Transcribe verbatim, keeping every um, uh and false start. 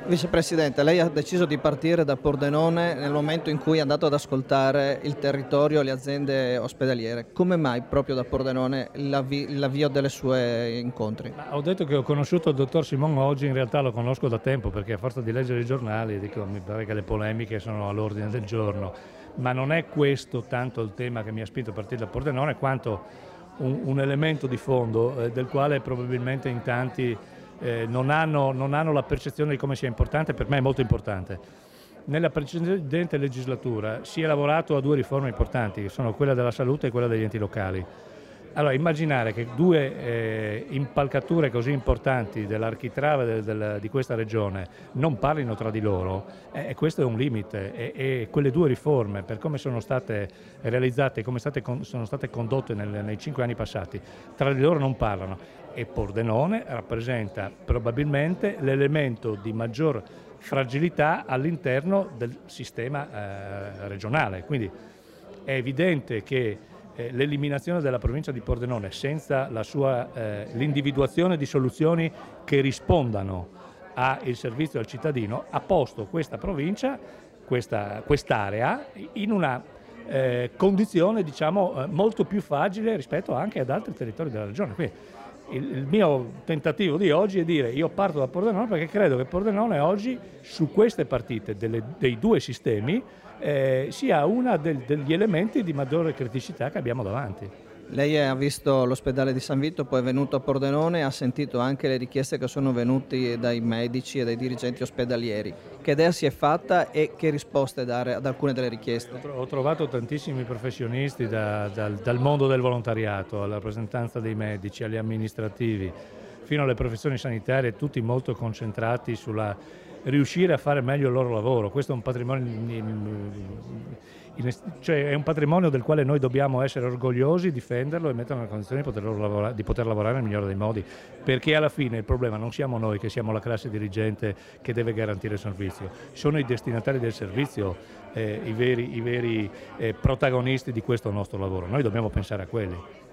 Vicepresidente, lei ha deciso di partire da Pordenone nel momento in cui è andato ad ascoltare il territorio e le aziende ospedaliere. Come mai proprio da Pordenone l'avvi- l'avvio dei suoi incontri? Ma ho detto che ho conosciuto il dottor Simon oggi, in realtà lo conosco da tempo perché a forza di leggere i giornali dico, mi pare che le polemiche sono all'ordine del giorno, ma non è questo tanto il tema che mi ha spinto a partire da Pordenone quanto un, un elemento di fondo eh, del quale probabilmente in tanti eh, non, hanno, non hanno la percezione di come sia importante. Per me è molto importante. Nella precedente legislatura si è lavorato a due riforme importanti, che sono quella della salute e quella degli enti locali. Allora, immaginare che due eh, impalcature così importanti dell'architrave del, del, di questa regione non parlino tra di loro, eh, questo è un limite e, e quelle due riforme, per come sono state realizzate e come state, sono state condotte nel, nei cinque anni passati, tra di loro non parlano. E Pordenone rappresenta probabilmente l'elemento di maggior fragilità all'interno del sistema eh, regionale. Quindi è evidente che Eh, l'eliminazione della provincia di Pordenone senza eh, l'individuazione di soluzioni che rispondano al servizio al cittadino ha posto questa provincia, questa, quest'area in una eh, condizione diciamo, eh, molto più fragile rispetto anche ad altri territori della regione. Quindi, il, il mio tentativo di oggi è dire io parto da Pordenone perché credo che Pordenone oggi su queste partite delle, dei due sistemi Eh, sia uno del, degli elementi di maggiore criticità che abbiamo davanti. Lei ha visto l'ospedale di San Vito, poi è venuto a Pordenone e ha sentito anche le richieste che sono venute dai medici e dai dirigenti ospedalieri. Che idea si è fatta e che risposte dare ad alcune delle richieste? Ho trovato tantissimi professionisti da, dal, dal mondo del volontariato, alla rappresentanza dei medici, agli amministrativi, fino alle professioni sanitarie, tutti molto concentrati sulla riuscire a fare meglio il loro lavoro. Questo è un patrimonio, cioè è un patrimonio del quale noi dobbiamo essere orgogliosi, difenderlo e metterlo nella condizione di poter, lavorare, di poter lavorare nel migliore dei modi, perché alla fine il problema non siamo noi che siamo la classe dirigente che deve garantire il servizio, sono i destinatari del servizio eh, i veri, i veri eh, protagonisti di questo nostro lavoro, noi dobbiamo pensare a quelli.